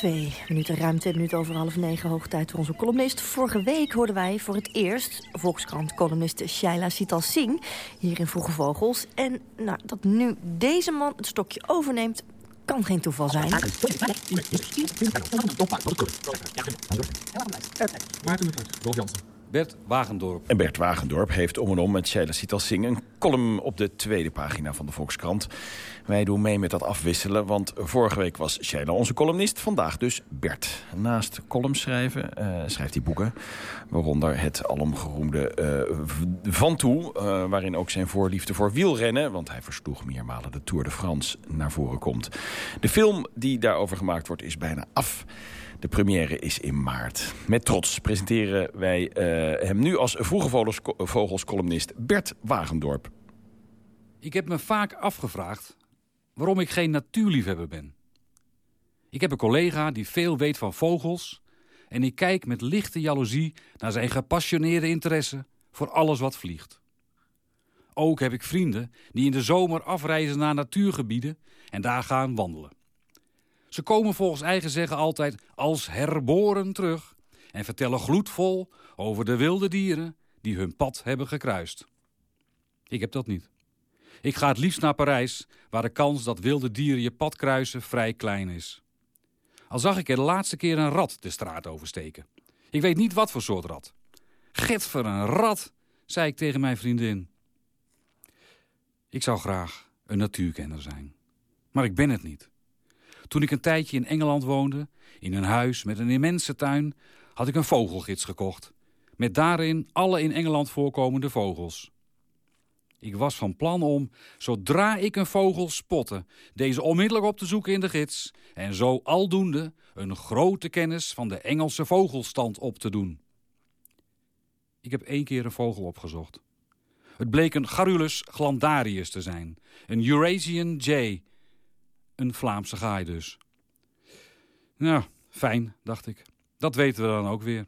ruim 2 minuten over 8:30, hoog tijd voor onze columnist. Vorige week hoorden wij voor het eerst Volkskrant-columnist Shaila Sital Singh hier in Vroege Vogels. En dat nu deze man het stokje overneemt, kan geen toeval zijn. Bert Wagendorp. En Bert Wagendorp heeft om en om met Shaila Sital Singh een column op de tweede pagina van de Volkskrant. Wij doen mee met dat afwisselen, want vorige week was Shaila onze columnist, vandaag dus Bert. Naast columns schrijven schrijft hij boeken, waaronder het alomgeroemde Van Toe, waarin ook zijn voorliefde voor wielrennen, want hij versloeg meermalen de Tour de France, naar voren komt. De film die daarover gemaakt wordt is bijna af. De première is in maart. Met trots presenteren wij hem nu als Vroege Vogels columnist Bert Wagendorp. Ik heb me vaak afgevraagd waarom ik geen natuurliefhebber ben. Ik heb een collega die veel weet van vogels en ik kijk met lichte jaloezie naar zijn gepassioneerde interesse voor alles wat vliegt. Ook heb ik vrienden die in de zomer afreizen naar natuurgebieden en daar gaan wandelen. Ze komen volgens eigen zeggen altijd als herboren terug en vertellen gloedvol over de wilde dieren die hun pad hebben gekruist. Ik heb dat niet. Ik ga het liefst naar Parijs, waar de kans dat wilde dieren je pad kruisen vrij klein is. Al zag ik er de laatste keer een rat de straat oversteken. Ik weet niet wat voor soort rat. Getver, een rat, zei ik tegen mijn vriendin. Ik zou graag een natuurkenner zijn, maar ik ben het niet. Toen ik een tijdje in Engeland woonde, in een huis met een immense tuin, had ik een vogelgids gekocht, met daarin alle in Engeland voorkomende vogels. Ik was van plan om, zodra ik een vogel spotte, deze onmiddellijk op te zoeken in de gids en zo aldoende een grote kennis van de Engelse vogelstand op te doen. Ik heb 1 keer een vogel opgezocht. Het bleek een Garrulus glandarius te zijn, een Eurasian jay, een Vlaamse gaai dus. Nou, fijn, dacht ik. Dat weten we dan ook weer.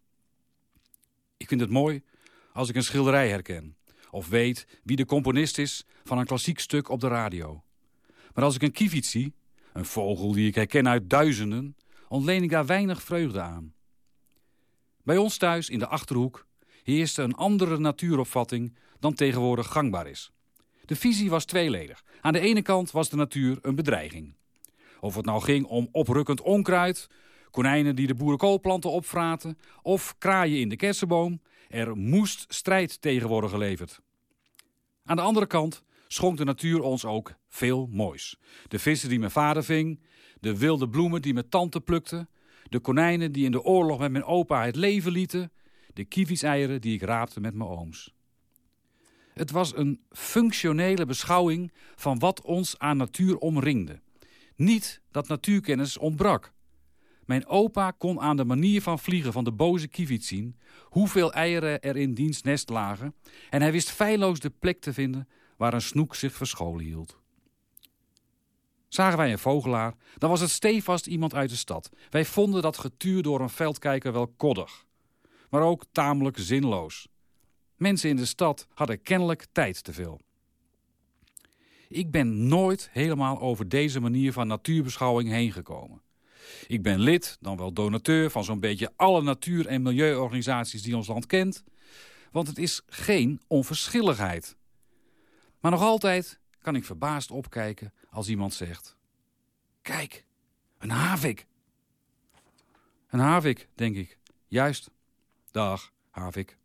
Ik vind het mooi als ik een schilderij herken of weet wie de componist is van een klassiek stuk op de radio. Maar als ik een kievit zie, een vogel die ik herken uit duizenden, ontleen ik daar weinig vreugde aan. Bij ons thuis in de Achterhoek heerste een andere natuuropvatting dan tegenwoordig gangbaar is. De visie was tweeledig. Aan de ene kant was de natuur een bedreiging. Of het nou ging om oprukkend onkruid, konijnen die de boerenkoolplanten opvraten of kraaien in de kersenboom, er moest strijd tegen worden geleverd. Aan de andere kant schonk de natuur ons ook veel moois. De vissen die mijn vader ving, de wilde bloemen die mijn tante plukte, de konijnen die in de oorlog met mijn opa het leven lieten, de kievitseieren die ik raapte met mijn ooms. Het was een functionele beschouwing van wat ons aan natuur omringde. Niet dat natuurkennis ontbrak. Mijn opa kon aan de manier van vliegen van de boze kievit zien hoeveel eieren er in diens nest lagen en hij wist feilloos de plek te vinden waar een snoek zich verscholen hield. Zagen wij een vogelaar, dan was het stevast iemand uit de stad. Wij vonden dat getuur door een veldkijker wel koddig, maar ook tamelijk zinloos. Mensen in de stad hadden kennelijk tijd te veel. Ik ben nooit helemaal over deze manier van natuurbeschouwing heen gekomen. Ik ben lid, dan wel donateur van zo'n beetje alle natuur- en milieuorganisaties die ons land kent. Want het is geen onverschilligheid. Maar nog altijd kan ik verbaasd opkijken als iemand zegt: kijk, een havik. Een havik, denk ik. Juist. Dag, havik.